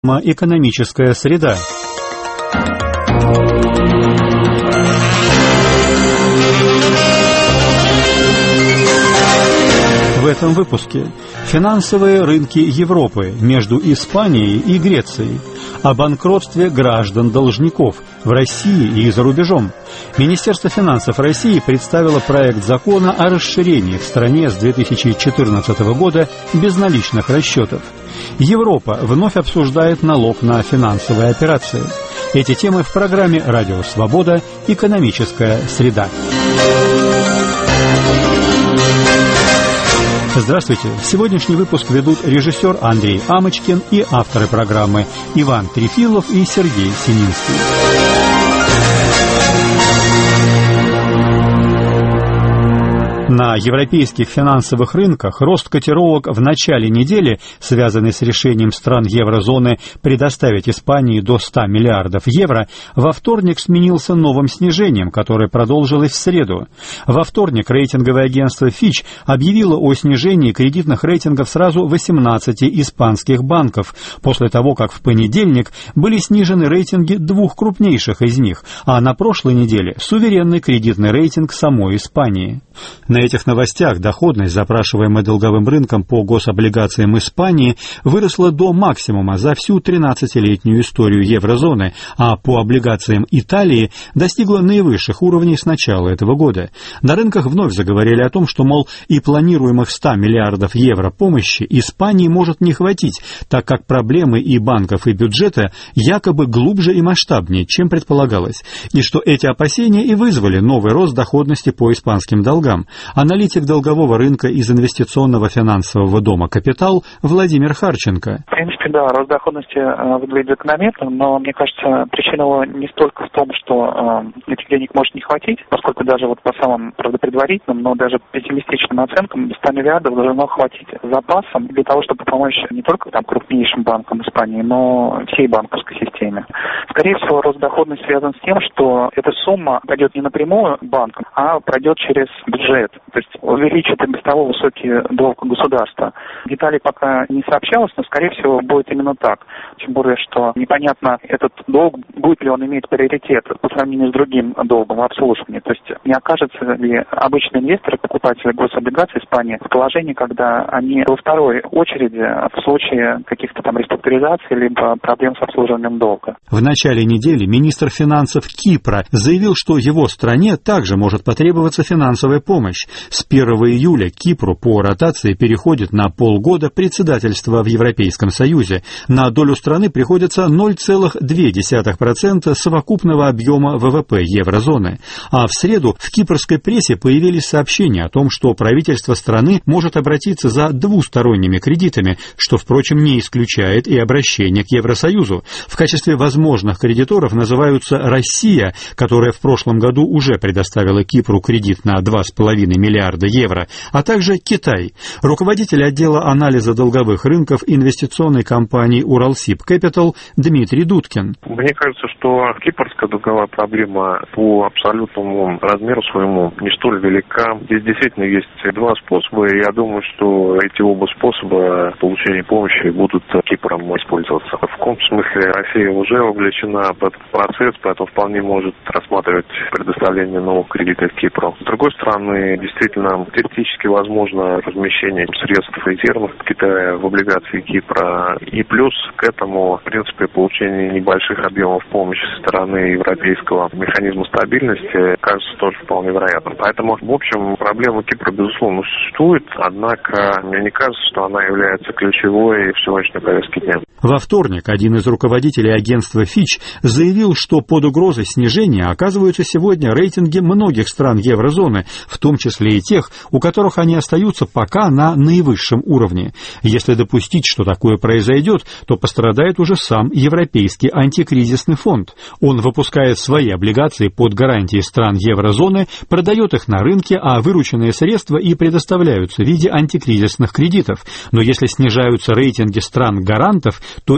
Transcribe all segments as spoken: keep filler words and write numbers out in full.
Экономическая среда. В этом выпуске финансовые рынки Европы между Испанией и Грецией, о банкротстве граждан-должников в России и за рубежом. Министерство финансов России представило проект закона о расширении в стране с две тысячи четырнадцатого года безналичных расчетов. Европа вновь обсуждает налог на финансовые операции. Эти темы в программе «Радио Свобода. Экономическая среда». Здравствуйте! Сегодняшний выпуск ведут режиссер Андрей Амочкин и авторы программы Иван Трефилов и Сергей Сининский. На европейских финансовых рынках рост котировок в начале недели, связанный с решением стран еврозоны предоставить Испании до ста миллиардов евро, во вторник сменился новым снижением, которое продолжилось в среду. Во вторник рейтинговое агентство Fitch объявило о снижении кредитных рейтингов сразу восемнадцати испанских банков, после того, как в понедельник были снижены рейтинги двух крупнейших из них, а на прошлой неделе суверенный кредитный рейтинг самой Испании. На этих новостях доходность, запрашиваемая долговым рынком по гособлигациям Испании, выросла до максимума за всю тринадцатилетнюю историю еврозоны, а по облигациям Италии достигла наивысших уровней с начала этого года. На рынках вновь заговорили о том, что, мол, и планируемых ста миллиардов евро помощи Испании может не хватить, так как проблемы и банков, и бюджета якобы глубже и масштабнее, чем предполагалось, и что эти опасения и вызвали новый рост доходности по испанским долгам. Аналитик долгового рынка из инвестиционного финансового дома «Капитал» Владимир Харченко. В принципе, да, рост доходности э, выглядит закономерным, но, мне кажется, причина его не столько в том, что э, этих денег может не хватить, поскольку даже вот по самым, правда, предварительным, но даже пессимистичным оценкам ста миллиардов должно хватить запасом для того, чтобы помочь не только там крупнейшим банкам Испании, но всей банковской системе. Скорее всего, рост доходности связан с тем, что эта сумма пойдет не напрямую банкам, а пройдет через бюджет, то есть увеличит и без того высокий долг государства. Деталей пока не сообщалось, но, скорее всего, будет именно так. Тем более, что непонятно, этот долг, будет ли он иметь приоритет по сравнению с другим долгом в обслуживании. То есть не окажется ли обычные инвесторы, покупатели гособлигаций Испании в положении, когда они во второй очереди в случае каких-то там реструктуризаций либо проблем с обслуживанием долга. В начале недели министр финансов Кипра заявил, что его стране также может потребоваться финансовая помощь. С первого июля Кипру по ротации переходит на полгода председательство в Европейском Союзе. На долю страны приходится ноль целых две десятых процента совокупного объема ВВП еврозоны. А в среду в кипрской прессе появились сообщения о том, что правительство страны может обратиться за двусторонними кредитами, что, впрочем, не исключает и обращение к Евросоюзу. В качестве возможных кредиторов называются Россия, которая в прошлом году уже предоставила Кипру кредит на два с половиной миллиарда евро, а также Китай. Руководитель отдела анализа долговых рынков инвестиционной компании Уралсиб Капитал Дмитрий Дудкин. Мне кажется, что кипрская долговая проблема по абсолютному размеру своему не столь велика. Здесь действительно есть два способа, и я думаю, что эти оба способа получения помощи будут Кипром использоваться. В каком смысле Россия уже вовлечена в этот процесс, поэтому вполне может рассматривать предоставление новых кредитов Кипру. С другой стороны, действительно, теоретически возможно размещение средств резервных Китая в облигации Кипра. И плюс к этому, в принципе, получение небольших объемов помощи со стороны европейского механизма стабильности кажется тоже вполне вероятным. Поэтому, в общем, проблема Кипра, безусловно, существует, однако мне не кажется, что она является ключевой в сегодняшней повестке дня. Во вторник один из руководителей агентства Fitch заявил, что под угрозой снижения оказываются сегодня рейтинги многих стран еврозоны, в том числе и тех, у которых они остаются пока на наивысшем уровне. Если допустить, что такое произойдет, то пострадает уже сам Европейский антикризисный фонд. Он выпускает свои облигации под гарантией стран еврозоны, продает их на рынке, а вырученные средства и предоставляются в виде антикризисных кредитов. Но если снижаются рейтинги стран-гарантов, то и стоимость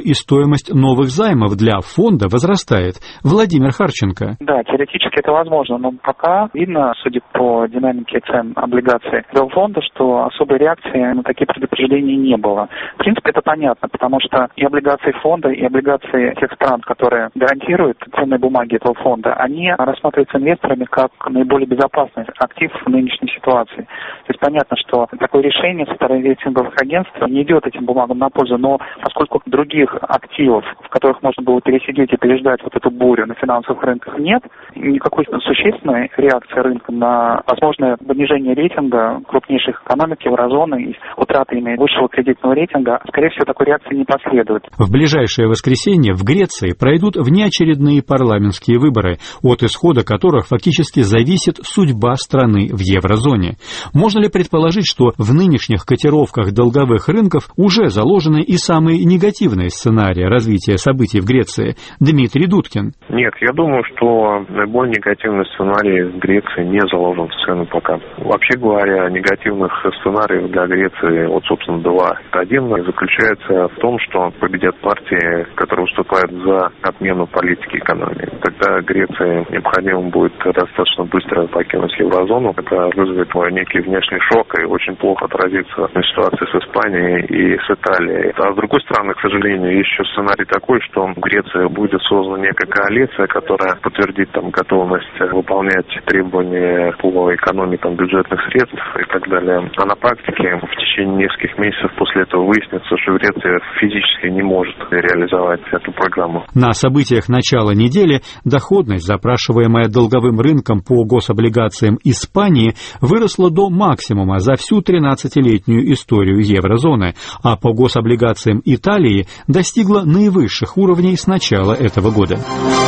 стоимость новых займов для фонда возрастает. Владимир Харченко. Да, теоретически это возможно, но пока видно, судя по динамике цен облигаций фонда, что особой реакции на такие предупреждения не было. В принципе, это понятно, потому что и облигации фонда, и облигации тех стран, которые гарантируют ценные бумаги этого фонда, они рассматриваются инвесторами как наиболее безопасный актив в нынешней ситуации. То есть понятно, что такое решение со стороны рейтинговых агентств не идет этим бумагам на пользу, но поскольку других активов, в которых можно было пересидеть и переждать вот эту бурю на финансовых рынках, нет, никакой существенной реакции рынка на возможное понижение рейтинга крупнейших экономик еврозоны и утраты ими высшего кредитного рейтинга, скорее всего, такой реакции не последует. В ближайшее воскресенье в Греции пройдут внеочередные парламентские выборы, от исхода которых фактически зависит судьба страны в еврозоне. Можно ли предположить, что в нынешних котировках долговых рынков уже заложены и самые негативные сценарии развития событий в Греции? Дмитрий Дудкин. Нет, я думаю, что наиболее негативный сценарий в Греции не заложен в цену пока. Вообще говоря, негативных сценариев для Греции, вот, собственно, два. Один заключается в том, что победят партии, которые выступают за отмену политики экономии. Тогда Греции необходимо будет достаточно быстро покинуть еврозону. Это вызовет некий внешний шок и очень плохо отразится на ситуации с Испанией и с Италией. А с другой стороны, к сожалению, есть еще сценарий такой, что в Греции будет создана некая коалиция, которая подтвердит там готовность выполнять требования по экономии там, бюджетных средств и так далее. А на практике в течение нескольких месяцев после этого выяснится, что Греция физически не может реализовать эту программу. На событиях начала недели доходность, запрашиваемая долговым рынком по гособлигациям Испании, выросла до максимума за всю тринадцатилетнюю историю еврозоны, а по гособлигациям Италии достигла наивысших уровней с начала этого года.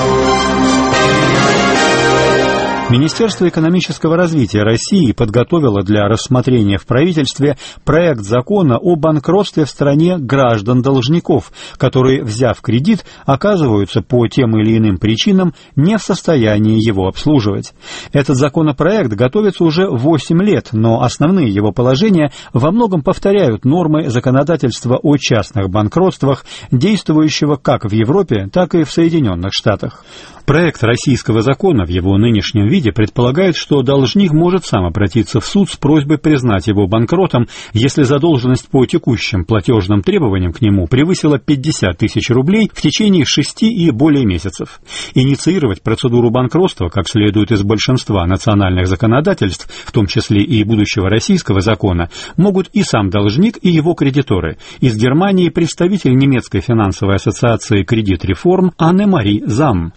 Министерство экономического развития России подготовило для рассмотрения в правительстве проект закона о банкротстве в стране граждан-должников, которые, взяв кредит, оказываются по тем или иным причинам не в состоянии его обслуживать. Этот законопроект готовится уже восемь лет, но основные его положения во многом повторяют нормы законодательства о частных банкротствах, действующего как в Европе, так и в Соединенных Штатах. Проект российского закона в его нынешнем виде предполагает, что должник может сам обратиться в суд с просьбой признать его банкротом, если задолженность по текущим платежным требованиям к нему превысила пятьдесят тысяч рублей в течение шести и более месяцев. Инициировать процедуру банкротства, как следует из большинства национальных законодательств, в том числе и будущего российского закона, могут и сам должник, и его кредиторы. Из Германии представитель немецкой финансовой ассоциации «Кредит-реформ» Анне-Мари Зам.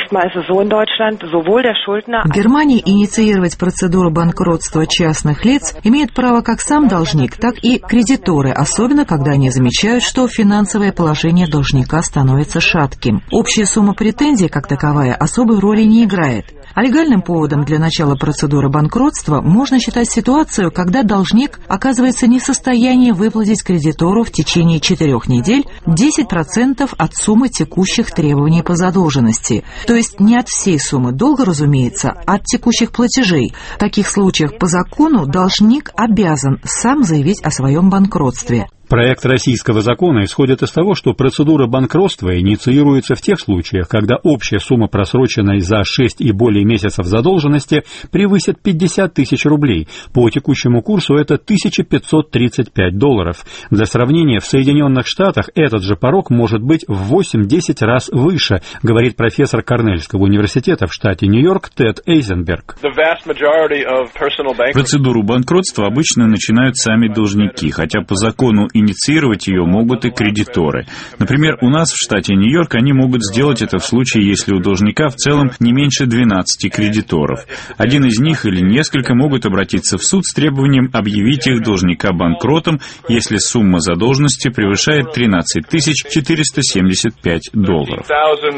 В Германии инициировать процедуру банкротства частных лиц имеют право как сам должник, так и кредиторы, особенно когда они замечают, что финансовое положение должника становится шатким. Общая сумма претензий, как таковая, особой роли не играет. А легальным поводом для начала процедуры банкротства можно считать ситуацию, когда должник оказывается не в состоянии выплатить кредитору в течение четырех недель десять процентов от суммы текущих требований по задолженности. То есть не от всей суммы долга, разумеется, а от текущих платежей. В таких случаях по закону должник обязан сам заявить о своем банкротстве. Проект российского закона исходит из того, что процедура банкротства инициируется в тех случаях, когда общая сумма просроченной за шесть и более месяцев задолженности превысит пятьдесят тысяч рублей. По текущему курсу это тысяча пятьсот тридцать пять долларов. Для сравнения, в Соединенных Штатах этот же порог может быть в восемь-десять раз выше, говорит профессор Корнельского университета в штате Нью-Йорк Тед Эйзенберг. Процедуру банкротства обычно начинают сами должники, хотя по закону инициировать ее могут и кредиторы. Например, у нас в штате Нью-Йорк они могут сделать это в случае, если у должника в целом не меньше двенадцати кредиторов. Один из них или несколько могут обратиться в суд с требованием объявить их должника банкротом, если сумма задолженности превышает тринадцать тысяч четыреста семьдесят пять долларов.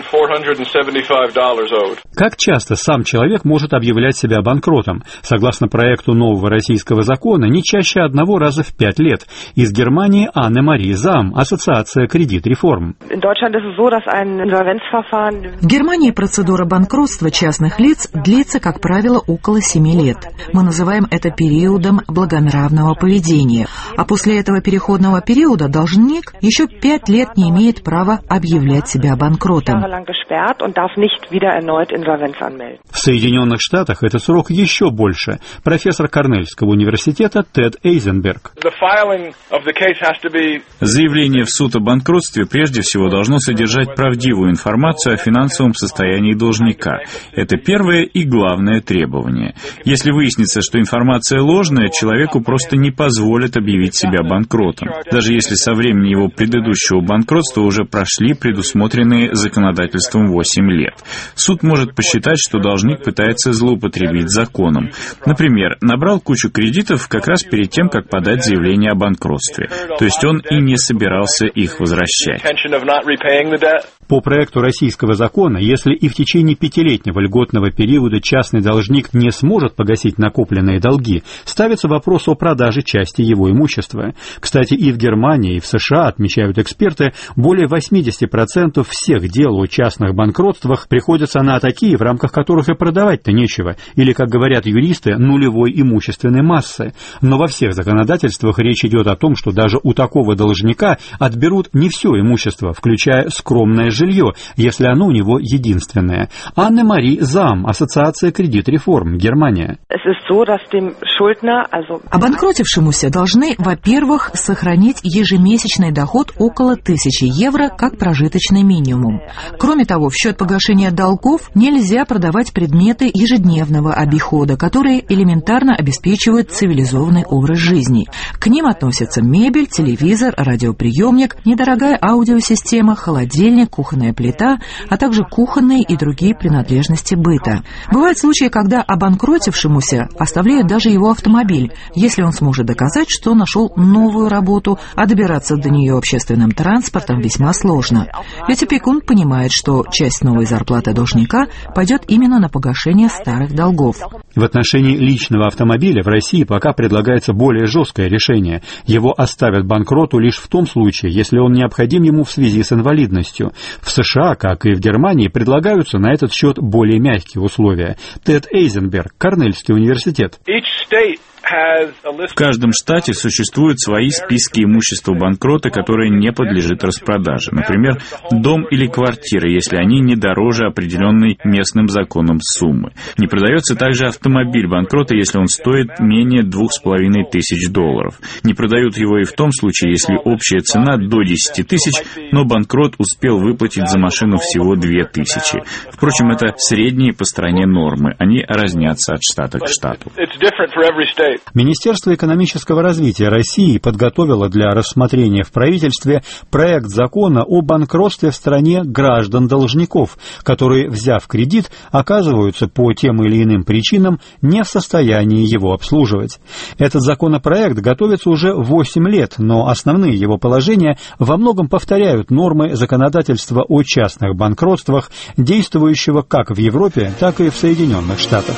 Как часто сам человек может объявлять себя банкротом? Согласно проекту нового российского закона, не чаще одного раза в пять лет. Из Германии Германии Анне-Мари Зам, Ассоциация Кредит-Реформ. В Германии процедура банкротства частных лиц длится, как правило, около семи лет. Мы называем это периодом благонравного поведения. А после этого переходного периода должник еще пять лет не имеет права объявлять себя банкротом. В Соединенных Штатах этот срок еще больше. Профессор Корнельского университета Тед Эйзенберг. Заявление в суд о банкротстве прежде всего должно содержать правдивую информацию о финансовом состоянии должника. Это первое и главное требование. Если выяснится, что информация ложная, человеку просто не позволят объявить себя банкротом, даже если со времени его предыдущего банкротства уже прошли предусмотренные законодательством восемь лет. Суд может посчитать, что должник пытается злоупотребить законом. Например, набрал кучу кредитов как раз перед тем, как подать заявление о банкротстве. То есть он и не собирался их возвращать. По проекту российского закона, если и в течение пятилетнего льготного периода частный должник не сможет погасить накопленные долги, ставится вопрос о продаже части его имущества. Кстати, и в Германии, и в США, отмечают эксперты, более восемьдесят процентов всех дел о частных банкротствах приходятся на такие, в рамках которых и продавать-то нечего, или, как говорят юристы, нулевой имущественной массы. Но во всех законодательствах речь идет о том, что даже у такого должника отберут не все имущество, включая скромное жилье, если оно у него единственное. Анне-Мари Зам, Ассоциация Кредит-Реформ, Германия. Обанкротившемуся должны, во-первых, сохранить ежемесячный доход около тысячи евро как прожиточный минимум. Кроме того, в счет погашения долгов нельзя продавать предметы ежедневного обихода, которые элементарно обеспечивают цивилизованный образ жизни. К ним относятся мебель, телевизор, радиоприемник, недорогая аудиосистема, холодильник, кухонная плита, а также кухонные и другие принадлежности быта. Бывают случаи, когда обанкротившемуся оставляют даже его автомобиль, если он сможет доказать, что нашел новую работу, а добираться до нее общественным транспортом весьма сложно. Ведь опекун понимает, что часть новой зарплаты должника пойдет именно на погашение старых долгов. В отношении личного автомобиля в России пока предлагается более жесткое решение. Его оставят банкроту лишь в том случае, если он необходим ему в связи с инвалидностью. В США, как и в Германии, предлагаются на этот счет более мягкие условия. Тед Эйзенберг, Корнельский университет. В каждом штате существуют свои списки имущества банкрота, которое не подлежит распродаже. Например, дом или квартира, если они не дороже определенной местным законом суммы. Не продается также автомобиль банкрота, если он стоит менее двух с половиной тысяч долларов. Не продают его и в том случае, если общая цена до десяти тысяч, но банкрот успел выплатить за машину всего две тысячи. Впрочем, это средние по стране нормы. Они разнятся от штата к штату. Министерство экономического развития России подготовило для рассмотрения в правительстве проект закона о банкротстве в стране граждан-должников, которые, взяв кредит, оказываются по тем или иным причинам не в состоянии его обслуживать. Этот законопроект готовится уже восемь лет, но основные его положения во многом повторяют нормы законодательства о частных банкротствах, действующего как в Европе, так и в Соединенных Штатах.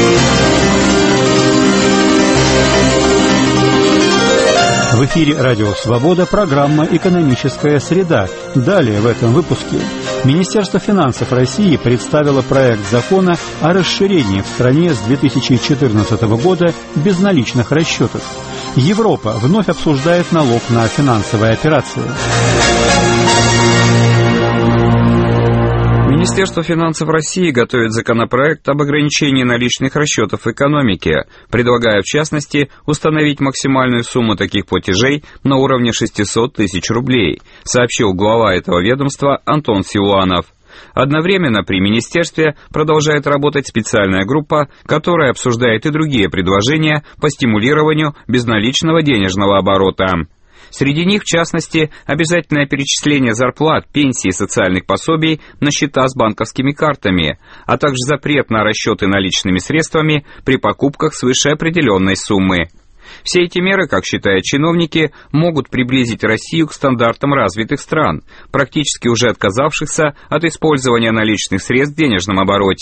В эфире «Радио Свобода», программа «Экономическая среда». Далее в этом выпуске. Министерство финансов России представило проект закона о расширении в стране с две тысячи четырнадцатого года безналичных расчетов. Европа вновь обсуждает налог на финансовые операции. Министерство финансов России готовит законопроект об ограничении наличных расчетов в экономике, предлагая, в частности, установить максимальную сумму таких платежей на уровне шестьсот тысяч рублей, сообщил глава этого ведомства Антон Силуанов. Одновременно при министерстве продолжает работать специальная группа, которая обсуждает и другие предложения по стимулированию безналичного денежного оборота. Среди них, в частности, обязательное перечисление зарплат, пенсий и социальных пособий на счета с банковскими картами, а также запрет на расчеты наличными средствами при покупках свыше определенной суммы. Все эти меры, как считают чиновники, могут приблизить Россию к стандартам развитых стран, практически уже отказавшихся от использования наличных средств в денежном обороте.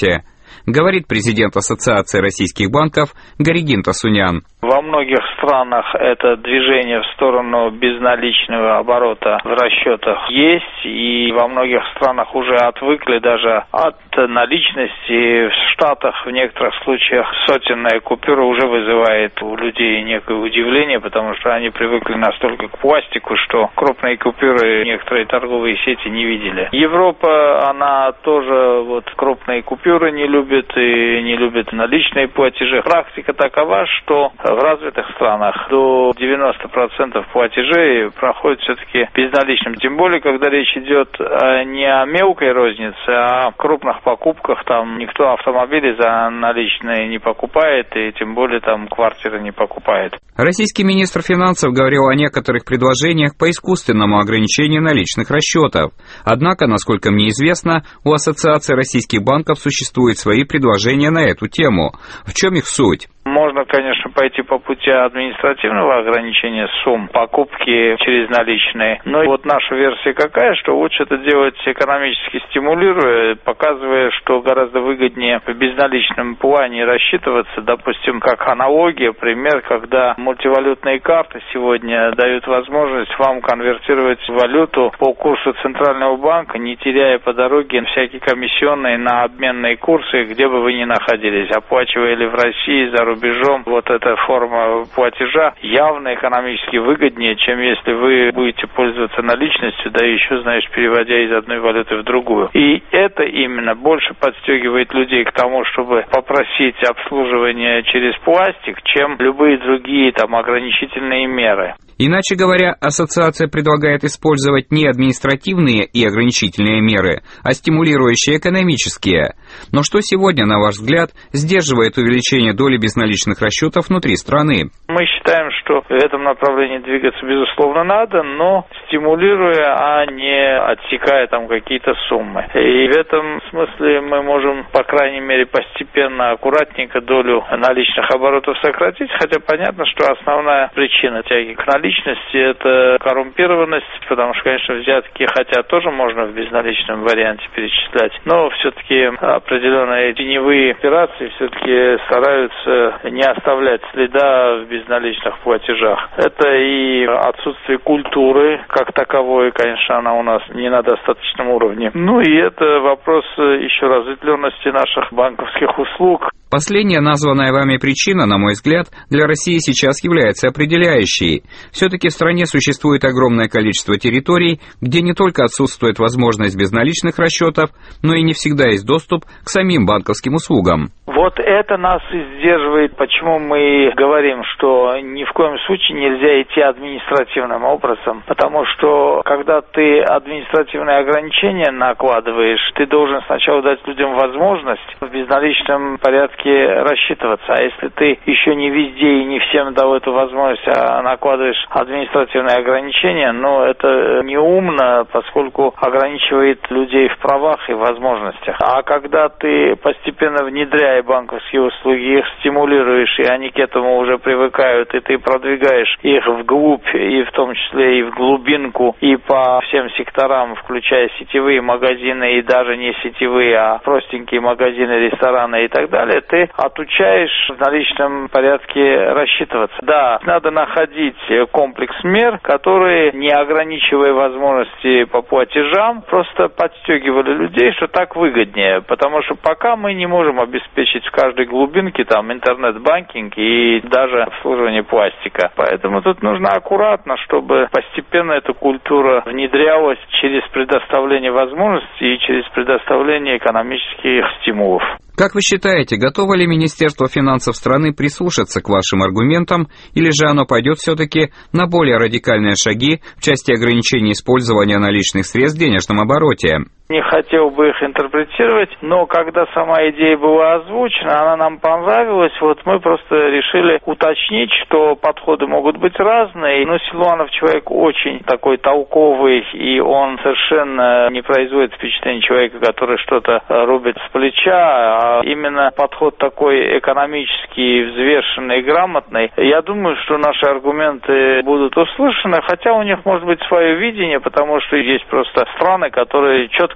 говорит президент Ассоциации российских банков Горигин Тасунян. Во многих странах это движение в сторону безналичного оборота в расчетах есть, и во многих странах уже отвыкли даже от наличности. В Штатах в некоторых случаях сотенная купюра уже вызывает у людей некое удивление, потому что они привыкли настолько к пластику, что крупные купюры некоторые торговые сети не видели. Европа, она тоже вот крупные купюры не любит и не любит наличные платежи. Практика такова, что в развитых странах до девяноста процентов платежей проходит все-таки безналичным. Тем более, когда речь идет не о мелкой рознице, а о крупных покупках. Там никто автомобили за наличные не покупает, и тем более там квартиры не покупает. Российский министр финансов говорил о некоторых предложениях по искусственному ограничению наличных расчетов. Однако, насколько мне известно, у Ассоциации российских банков существуют свои предложения на эту тему. В чем их суть? Можно, конечно, пойти по пути административного ограничения сумм покупки через наличные. Но вот наша версия какая, что лучше это делать экономически стимулируя, показывая, что гораздо выгоднее в безналичном плане рассчитываться. Допустим, как аналогия, пример, когда мультивалютные карты сегодня дают возможность вам конвертировать валюту по курсу Центрального банка, не теряя по дороге всякие комиссионные на обменные курсы, где бы вы ни находились, оплачивая ли в России, за рубежом. Вот эта форма платежа явно экономически выгоднее, чем если вы будете пользоваться наличностью, да еще, знаешь, переводя из одной валюты в другую. И это именно больше подстегивает людей к тому, чтобы попросить обслуживание через пластик, чем любые другие там ограничительные меры. Иначе говоря, ассоциация предлагает использовать не административные и ограничительные меры, а стимулирующие экономические. Но что сегодня, на ваш взгляд, сдерживает увеличение доли безналичных расчетов внутри страны? Мы считаем, что в этом направлении двигаться, безусловно, надо, но стимулируя, а не отсекая там какие-то суммы. И в этом смысле мы можем, по крайней мере, постепенно, аккуратненько долю наличных оборотов сократить, хотя понятно, что основная причина тяги к наличности – это коррумпированность, потому что, конечно, взятки, хотя тоже можно в безналичном варианте перечислять, но все-таки определенные теневые операции все-таки стараются не оставлять следа в безналичных платежах. Это и отсутствие культуры как таковой, конечно, она у нас не на достаточном уровне. Ну и это вопрос еще разветвленности наших банковских услуг. Последняя названная вами причина, на мой взгляд, для России сейчас является определяющей. Все-таки в стране существует огромное количество территорий, где не только отсутствует возможность безналичных расчетов, но и не всегда есть доступ к самим банковским услугам. Вот это нас и сдерживает, почему мы говорим, что ни в коем случае нельзя идти административным образом, потому что когда ты административные ограничения накладываешь, ты должен сначала дать людям возможность в безналичном порядке рассчитываться, а если ты еще не везде и не всем дал эту возможность, а накладываешь административные ограничения, но это неумно, поскольку ограничивает людей в правах и возможностях. А когда ты постепенно внедряя банковские услуги, их стимулируешь, и они к этому уже привыкают, и ты продвигаешь их вглубь, и в том числе и в глубинку, и по всем секторам, включая сетевые магазины, и даже не сетевые, а простенькие магазины, рестораны и так далее, ты отучаешь в наличном порядке рассчитываться. Да, надо находить комплекс мер, которые, не ограничивая возможности по платежам, просто подстегивали людей, что так выгоднее, потому что пока мы не можем обеспечить в каждой глубинке там интернет-банкинг и даже обслуживание пластика. Поэтому тут нужно аккуратно, чтобы постепенно эта культура внедрялась через предоставление возможностей и через предоставление экономических стимулов. Как вы считаете, готово ли Министерство финансов страны прислушаться к вашим аргументам, или же оно пойдет все-таки на более радикальные шаги в части ограничения использования наличных средств в денежном обороте? Не хотел бы их интерпретировать, но когда сама идея была озвучена, она нам понравилась, вот мы просто решили уточнить, что подходы могут быть разные, но Силуанов человек очень такой толковый, и он совершенно не производит впечатление человека, который что-то рубит с плеча, а именно подход такой экономический, взвешенный и грамотный. Я думаю, что наши аргументы будут услышаны, хотя у них может быть свое видение, потому что есть просто страны, которые четко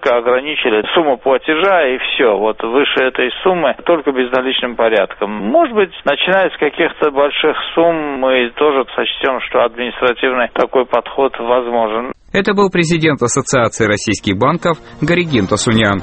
четко ограничили сумму платежа и все. Вот выше этой суммы только безналичным порядком. Может быть, начиная с каких-то больших сумм, мы тоже сочтем, что административный такой подход возможен. Это был президент Ассоциации российских банков Горигин Тосунян.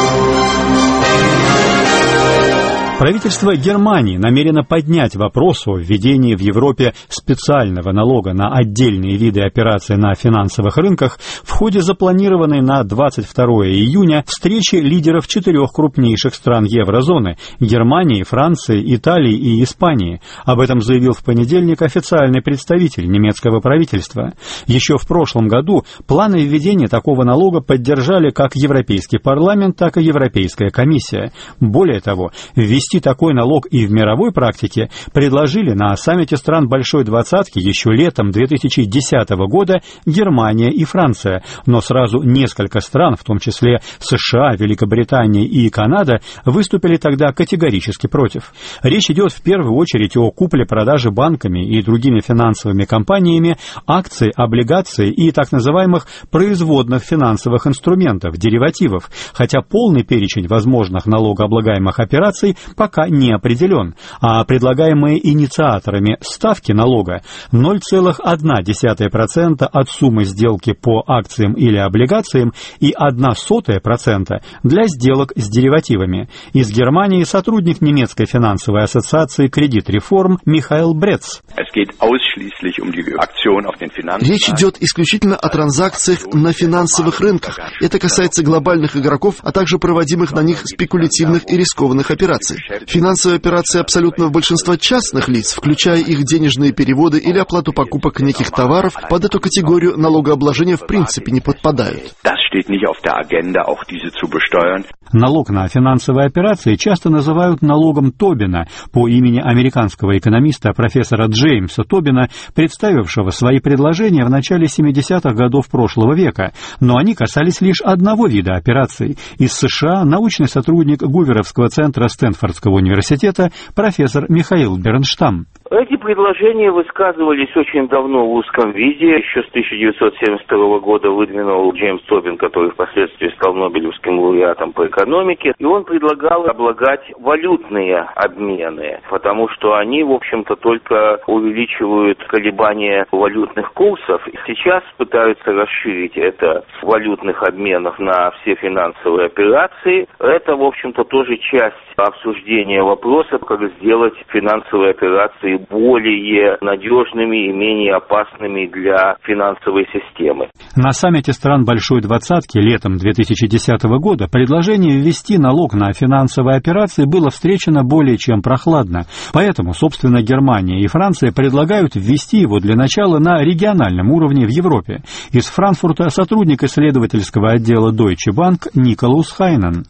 Правительство Германии намерено поднять вопрос о введении в Европе специального налога на отдельные виды операций на финансовых рынках в ходе запланированной на двадцать второе июня встречи лидеров четырех крупнейших стран еврозоны – Германии, Франции, Италии и Испании. Об этом заявил в понедельник официальный представитель немецкого правительства. Еще в прошлом году планы введения такого налога поддержали как Европейский парламент, так и Европейская комиссия. Более того, ввести такой налог и в мировой практике предложили на саммите стран Большой Двадцатки еще летом две тысячи десятого года Германия и Франция, но сразу несколько стран, в том числе США, Великобритания и Канада, выступили тогда категорически против. Речь идет в первую очередь о купле-продаже банками и другими финансовыми компаниями акций, облигаций и так называемых производных финансовых инструментов, деривативов, хотя полный перечень возможных налогооблагаемых операций пока не определен, а предлагаемые инициаторами ставки налога ноль целых одна десятая процента от суммы сделки по акциям или облигациям и одна сотая процента для сделок с деривативами. Из Германии сотрудник немецкой финансовой ассоциации «Кредит Реформ» Михаил Брец. Речь идет исключительно о транзакциях на финансовых рынках. Это касается глобальных игроков, а также проводимых на них спекулятивных и рискованных операций. Финансовые операции абсолютного большинства частных лиц, включая их денежные переводы или оплату покупок неких товаров, под эту категорию налогообложения в принципе не подпадают. Налог на финансовые операции часто называют налогом Тобина по имени американского экономиста профессора Джеймса Тобина, представившего свои предложения в начале семидесятых годов прошлого века, но они касались лишь одного вида операций. Из США научный сотрудник Гуверовского центра Стэнфордского университета профессор Михаил Бернштам. Эти предложения высказывались очень давно в узком виде. Еще с тысяча девятьсот семьдесят второго года выдвинул Джеймс Тобин, который впоследствии стал Нобелевским лауреатом по экономике. И он предлагал облагать валютные обмены, потому что они, в общем-то, только увеличивают колебания валютных курсов. И сейчас пытаются расширить это с валютных обменов на все финансовые операции. Это, в общем-то, тоже часть обсуждения вопроса, как сделать финансовые операции более надежными и менее опасными для финансовой системы. На саммите стран Большой Двадцатки летом две тысячи десятого года предложение ввести налог на финансовые операции было встречено более чем прохладно. Поэтому, собственно, Германия и Франция предлагают ввести его для начала на региональном уровне в Европе. Из Франкфурта сотрудник исследовательского отдела Deutsche Bank Николаус Хайнен.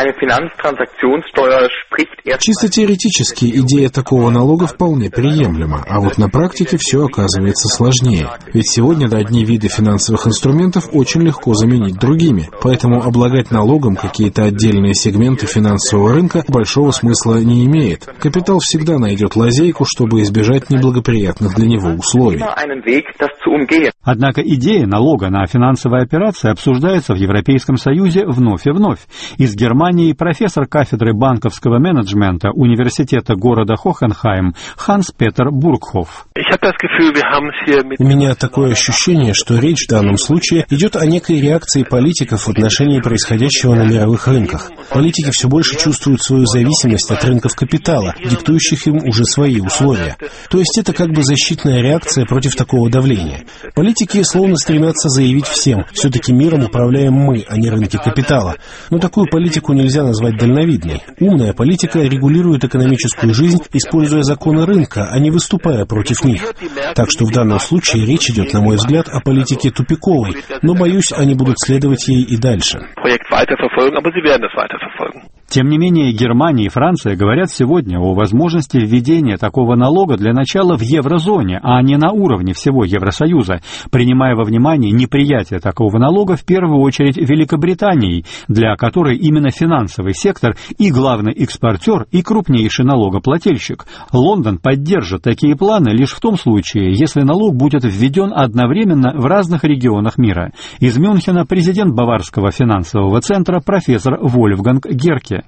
Чисто теоретически идея такого налога вполне приемлемо, а вот на практике все оказывается сложнее. Ведь сегодня одни виды финансовых инструментов очень легко заменить другими, поэтому облагать налогом какие-то отдельные сегменты финансового рынка большого смысла не имеет. Капитал всегда найдет лазейку, чтобы избежать неблагоприятных для него условий. Однако идея налога на финансовые операции обсуждается в Европейском Союзе вновь и вновь. Из Германии профессор кафедры банковского менеджмента университета города Хохенхайм Ханс-Петер Бургхоф. У меня такое ощущение, что речь в данном случае идет о некой реакции политиков в отношении происходящего на мировых рынках. Политики все больше чувствуют свою зависимость от рынков капитала, диктующих им уже свои условия. То есть это как бы защитная реакция против такого давления. Политики словно стремятся заявить всем, все-таки миром управляем мы, а не рынки капитала. Но такую политику нельзя назвать дальновидной. Умная политика регулирует экономическую жизнь, используя законы рынка, а не выступая против них. Так что в данном случае речь идет, на мой взгляд, о политике тупиковой, но, боюсь, они будут следовать ей и дальше. Тем не менее, Германия и Франция говорят сегодня о возможности введения такого налога для начала в еврозоне, а не на уровне всего Евросоюза, принимая во внимание неприятие такого налога в первую очередь Великобританией, для которой именно финансовый сектор и главный экспортер, и крупнейший налогоплательщик. Лондон поддержит такие планы лишь в том случае, если налог будет введен одновременно в разных регионах мира. Из Мюнхена президент Баварского финансового центра профессор Вольфганг Герке.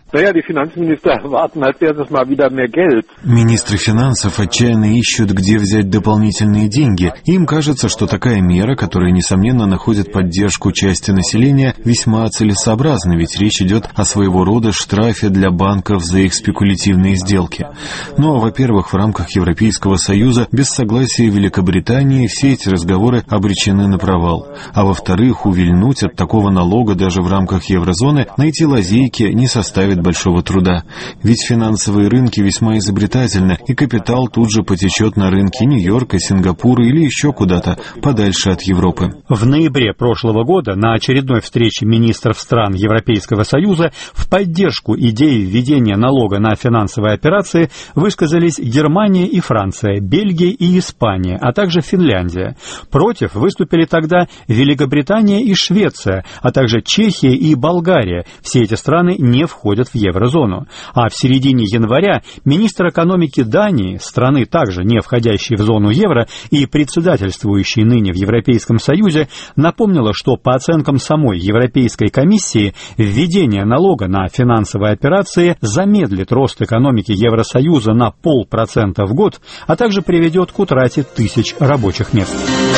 Министры финансов отчаянно ищут, где взять дополнительные деньги. Им кажется, что такая мера, которая, несомненно, находит поддержку части населения, весьма целесообразна, ведь речь идет о своего рода штрафе для банков за их спекулятивные сделки. Но, во-первых, в рамках Европейского Союза без согласия Великобритании все эти разговоры обречены на провал. А во-вторых, увильнуть от такого налога даже в рамках еврозоны, найти лазейки не составит большого труда. Ведь финансовые рынки весьма изобретательны, и капитал тут же потечет на рынки Нью-Йорка, Сингапура или еще куда-то, подальше от Европы. В ноябре прошлого года на очередной встрече министров стран Европейского Союза в поддержку идеи введения налога на финансовые операции высказались Германия и Франция, Бельгия и Испания, а также Финляндия. Против выступили тогда Великобритания и Швеция, а также Чехия и Болгария. Все эти страны не входят в еврозону. А в середине января министр экономики Дании, страны также не входящей в зону евро и председательствующей ныне в Европейском Союзе, напомнила, что по оценкам самой Европейской комиссии введение налога на финансовые операции замедлит рост экономики Евросоюза на полпроцента в год, а также приведет к утрате тысяч рабочих мест.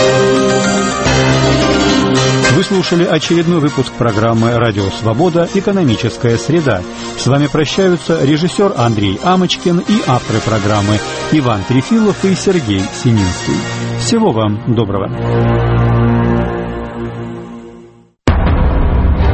Вы слушали очередной выпуск программы «Радио Свобода. Экономическая среда». С вами прощаются режиссер Андрей Амочкин и авторы программы Иван Трефилов и Сергей Сининский. Всего вам доброго.